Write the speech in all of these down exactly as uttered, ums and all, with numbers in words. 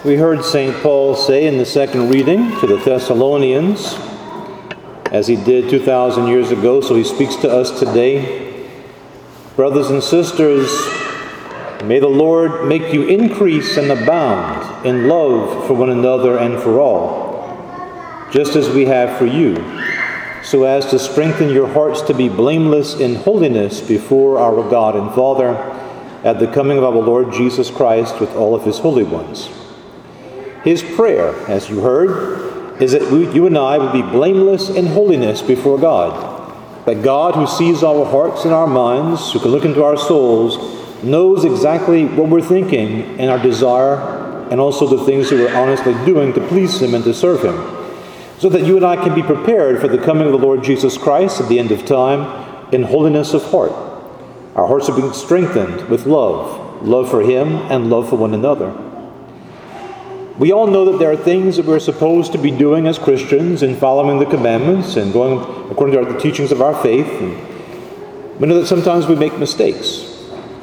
We heard Saint Paul say in the second reading to the Thessalonians, as he did two thousand years ago, so he speaks to us today. Brothers and sisters, may the Lord make you increase and abound in love for one another and for all, just as we have for you, so as to strengthen your hearts to be blameless in holiness before our God and Father at the coming of our Lord Jesus Christ with all of his holy ones. His prayer, as you heard, is that we, you and I would be blameless in holiness before God. That God, who sees our hearts and our minds, who can look into our souls, knows exactly what we're thinking and our desire, and also the things that we're honestly doing to please him and to serve him. So that you and I can be prepared for the coming of the Lord Jesus Christ at the end of time in holiness of heart. Our hearts are being strengthened with love, love for him and love for one another. We all know that there are things that we're supposed to be doing as Christians in following the commandments and going according to the teachings of our faith. And we know that sometimes we make mistakes.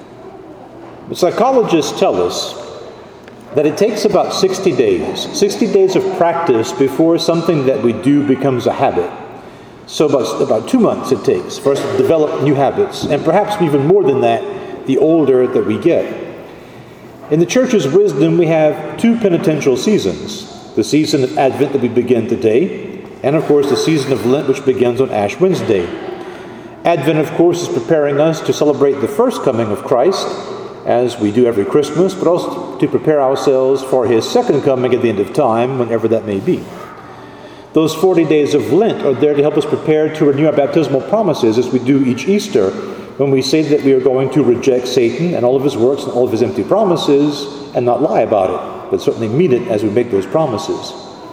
But psychologists tell us that it takes about sixty days, sixty days of practice before something that we do becomes a habit. So about, about two months it takes for us to develop new habits, and perhaps even more than that, the older that we get. In the Church's wisdom, we have two penitential seasons. The season of Advent that we begin today, and of course the season of Lent, which begins on Ash Wednesday. Advent, of course, is preparing us to celebrate the first coming of Christ, as we do every Christmas, but also to prepare ourselves for his second coming at the end of time, whenever that may be. Those forty days of Lent are there to help us prepare to renew our baptismal promises, as we do each Easter, when we say that we are going to reject Satan and all of his works and all of his empty promises and not lie about it, but certainly mean it as we make those promises.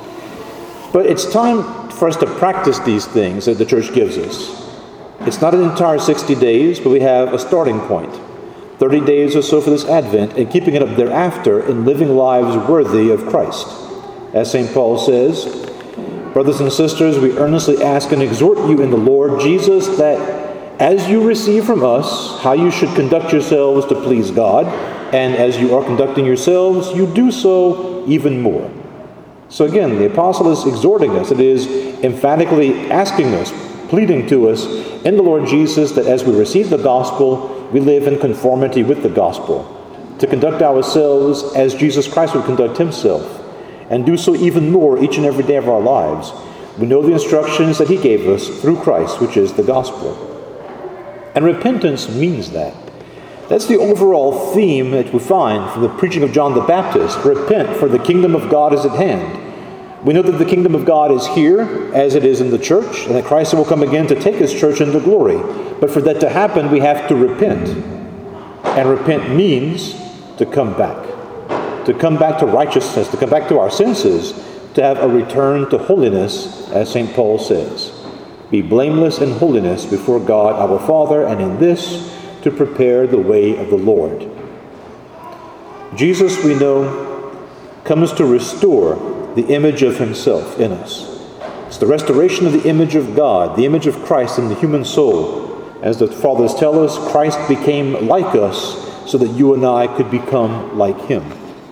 But it's time for us to practice these things that the Church gives us. It's not an entire sixty days, but we have a starting point. thirty days or so for this Advent, and keeping it up thereafter in living lives worthy of Christ. As Saint Paul says, brothers and sisters, we earnestly ask and exhort you in the Lord Jesus that as you receive from us how you should conduct yourselves to please God, and as you are conducting yourselves, you do so even more. So again, the apostle is exhorting us. It is emphatically asking us, pleading to us in the Lord Jesus that as we receive the gospel, we live in conformity with the gospel, to conduct ourselves as Jesus Christ would conduct himself, and do so even more each and every day of our lives. We know the instructions that he gave us through Christ, which is the gospel. And repentance means that. That's the overall theme that we find from the preaching of John the Baptist. Repent, for the kingdom of God is at hand. We know that the kingdom of God is here, as it is in the church, and that Christ will come again to take his church into glory. But for that to happen, we have to repent. And repent means to come back. To come back to righteousness, to come back to our senses, to have a return to holiness, as Saint Paul says. Be blameless in holiness before God our Father, and in this to prepare the way of the Lord. Jesus, we know, comes to restore the image of himself in us. It's the restoration of the image of God, the image of Christ in the human soul. As the Fathers tell us, Christ became like us so that you and I could become like him.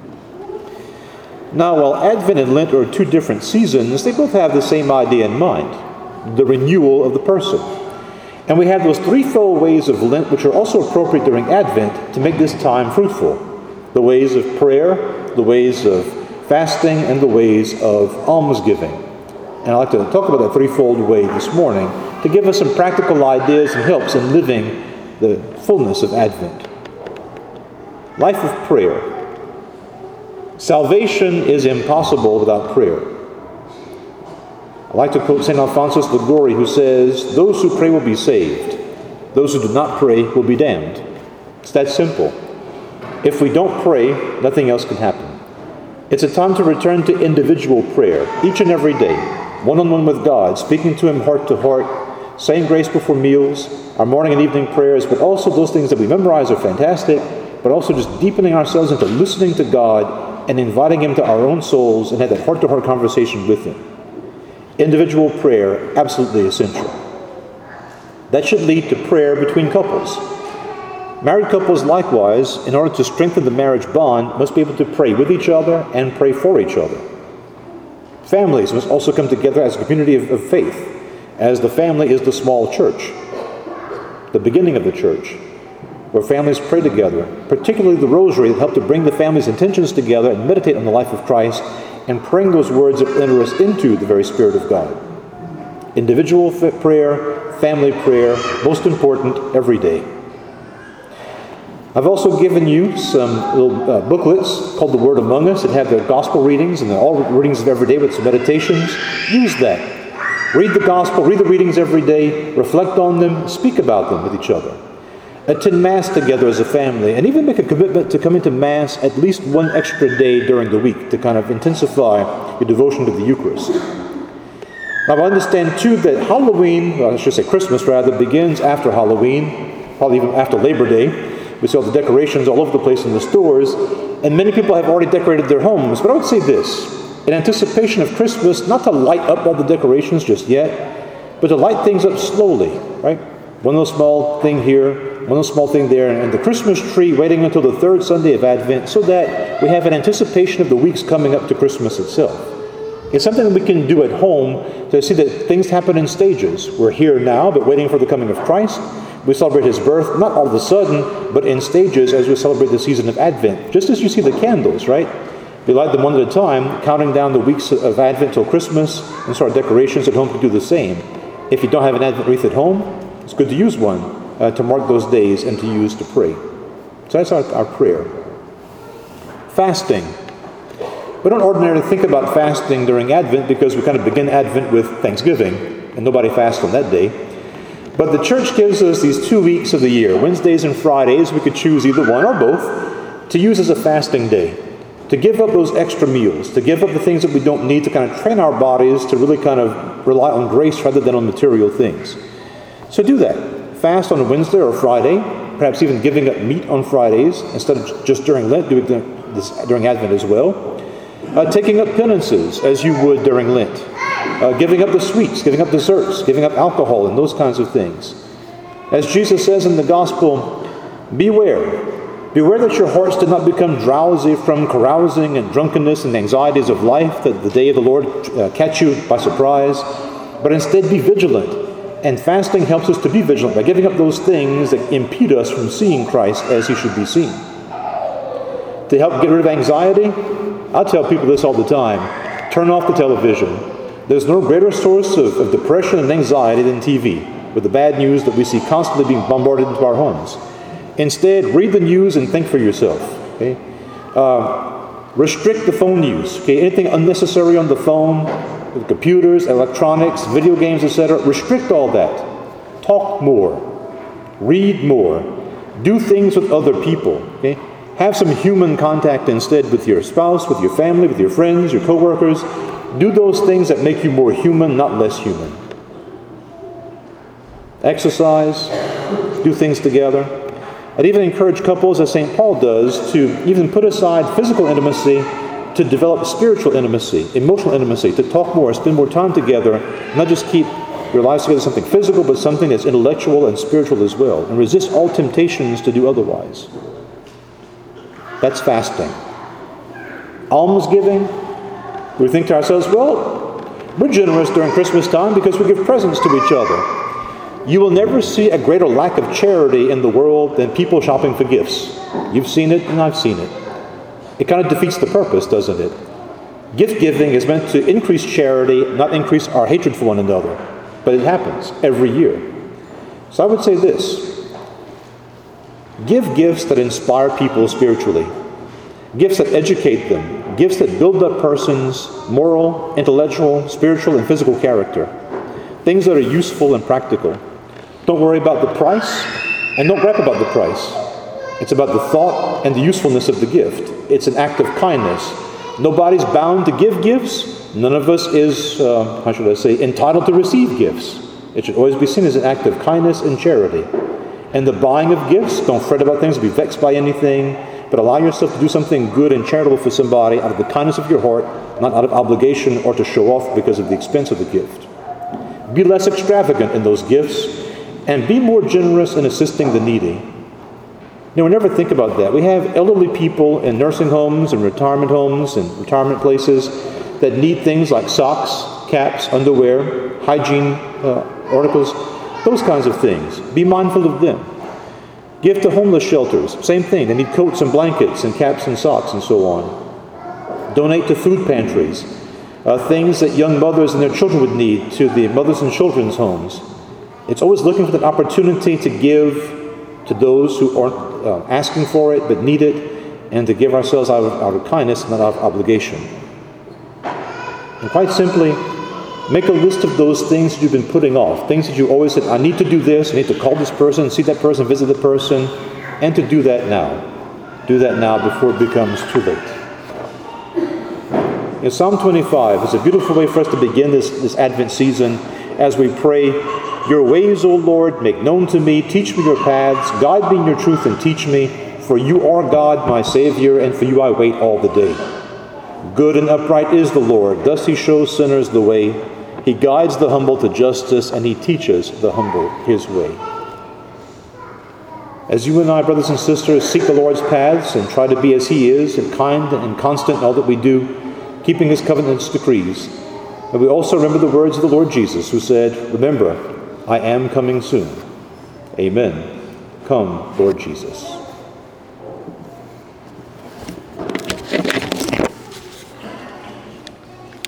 Now, while Advent and Lent are two different seasons, they both have the same idea in mind: the renewal of the person. And we have those threefold ways of Lent which are also appropriate during Advent to make this time fruitful. The ways of prayer, the ways of fasting, and the ways of almsgiving. And I'd like to talk about that threefold way this morning to give us some practical ideas and helps in living the fullness of Advent. Life of prayer. Salvation is impossible without prayer. I like to quote Saint Alphonsus Liguori, who says, "Those who pray will be saved. Those who do not pray will be damned." It's that simple. If we don't pray, nothing else can happen. It's a time to return to individual prayer, each and every day, one-on-one with God, speaking to him heart to heart, saying grace before meals, our morning and evening prayers, but also those things that we memorize are fantastic, but also just deepening ourselves into listening to God and inviting him to our own souls and have that heart-to-heart conversation with him. Individual prayer, absolutely essential. That should lead to prayer between couples. Married couples, likewise, in order to strengthen the marriage bond, must be able to pray with each other and pray for each other. Families must also come together as a community of, of faith, as the family is the small church, the beginning of the church, where families pray together, particularly the rosary that help to bring the family's intentions together and meditate on the life of Christ and praying those words that enter us into the very Spirit of God. Individual prayer, family prayer, most important, every day. I've also given you some little uh, booklets called The Word Among Us that have the gospel readings and all readings of every day with some meditations. Use that. Read the gospel, read the readings every day, reflect on them, speak about them with each other. Attend Mass together as a family, and even make a commitment to come into Mass at least one extra day during the week to kind of intensify your devotion to the Eucharist. Now, I understand, too, that Halloween, well, I should say Christmas, rather, begins after Halloween, probably even after Labor Day. We saw the decorations all over the place in the stores, and many people have already decorated their homes. But I would say this, in anticipation of Christmas, not to light up all the decorations just yet, but to light things up slowly, right? One little small thing here, one little small thing there, and the Christmas tree waiting until the third Sunday of Advent so that we have an anticipation of the weeks coming up to Christmas itself. It's something that we can do at home to see that things happen in stages. We're here now, but waiting for the coming of Christ. We celebrate His birth, not all of a sudden, but in stages as we celebrate the season of Advent. Just as you see the candles, right? We light them one at a time, counting down the weeks of Advent till Christmas, and so our decorations at home can do the same. If you don't have an Advent wreath at home, it's good to use one uh, to mark those days and to use to pray. So that's our, our prayer. Fasting. We don't ordinarily think about fasting during Advent because we kind of begin Advent with Thanksgiving, and nobody fasts on that day. But the Church gives us these two weeks of the year, Wednesdays and Fridays, we could choose either one or both, to use as a fasting day, to give up those extra meals, to give up the things that we don't need, to kind of train our bodies to really kind of rely on grace rather than on material things. So do that. Fast on a Wednesday or a Friday, perhaps even giving up meat on Fridays instead of just during Lent, doing this during Advent as well. Uh, taking up penances as you would during Lent. Uh, giving up the sweets, giving up desserts, giving up alcohol, and those kinds of things. As Jesus says in the Gospel, beware. Beware that your hearts do not become drowsy from carousing and drunkenness and anxieties of life, that the day of the Lord uh, catch you by surprise, but instead be vigilant. And fasting helps us to be vigilant by giving up those things that impede us from seeing Christ as He should be seen. To help get rid of anxiety, I tell people this all the time. Turn off the television. There's no greater source of, of depression and anxiety than T V, with the bad news that we see constantly being bombarded into our homes. Instead, read the news and think for yourself. Okay? Uh, restrict the phone use. Okay? Anything unnecessary on the phone, the computers, electronics, video games, et cetera. Restrict all that. Talk more. Read more. Do things with other people. Okay? Have some human contact instead with your spouse, with your family, with your friends, your coworkers. Do those things that make you more human, not less human. Exercise. Do things together. I'd even encourage couples, as Saint Paul does, to even put aside physical intimacy to develop spiritual intimacy, emotional intimacy, to talk more, spend more time together, not just keep your lives together something physical, but something that's intellectual and spiritual as well, and resist all temptations to do otherwise. That's fasting. Almsgiving, we think to ourselves, well, we're generous during Christmas time because we give presents to each other. You will never see a greater lack of charity in the world than people shopping for gifts. You've seen it and I've seen it. It kind of defeats the purpose, doesn't it? Gift giving is meant to increase charity, not increase our hatred for one another. But it happens every year. So I would say this. Give gifts that inspire people spiritually. Gifts that educate them. Gifts that build up persons' moral, intellectual, spiritual, and physical character. Things that are useful and practical. Don't worry about the price, and don't brag about the price. It's about the thought and the usefulness of the gift. It's an act of kindness. Nobody's bound to give gifts. None of us is, uh, how should I say, entitled to receive gifts. It should always be seen as an act of kindness and charity. And the buying of gifts, don't fret about things, be vexed by anything, but allow yourself to do something good and charitable for somebody out of the kindness of your heart, not out of obligation or to show off because of the expense of the gift. Be less extravagant in those gifts, and be more generous in assisting the needy. You know, we never think about that. We have elderly people in nursing homes and retirement homes and retirement places that need things like socks, caps, underwear, hygiene uh, articles, those kinds of things. Be mindful of them. Give to homeless shelters. Same thing. They need coats and blankets and caps and socks and so on. Donate to food pantries. Uh, things that young mothers and their children would need to the mothers and children's homes. It's always looking for that opportunity to give to those who aren't uh, asking for it but need it, and to give ourselves out of, out of kindness, not out of obligation. And quite simply, make a list of those things that you've been putting off, things that you always said, I need to do this, I need to call this person, see that person, visit the person, and to do that now. Do that now before it becomes too late. In Psalm twenty-five is a beautiful way for us to begin this, this Advent season as we pray, Your ways, O Lord, make known to me, teach me your paths, guide me in your truth and teach me, for you are God, my Savior, and for you I wait all the day. Good and upright is the Lord, thus he shows sinners the way. He guides the humble to justice, and he teaches the humble his way. As you and I, brothers and sisters, seek the Lord's paths and try to be as he is, and kind and constant in all that we do, keeping his covenant's decrees, and we also remember the words of the Lord Jesus, who said, remember, I am coming soon. Amen. Come, Lord Jesus.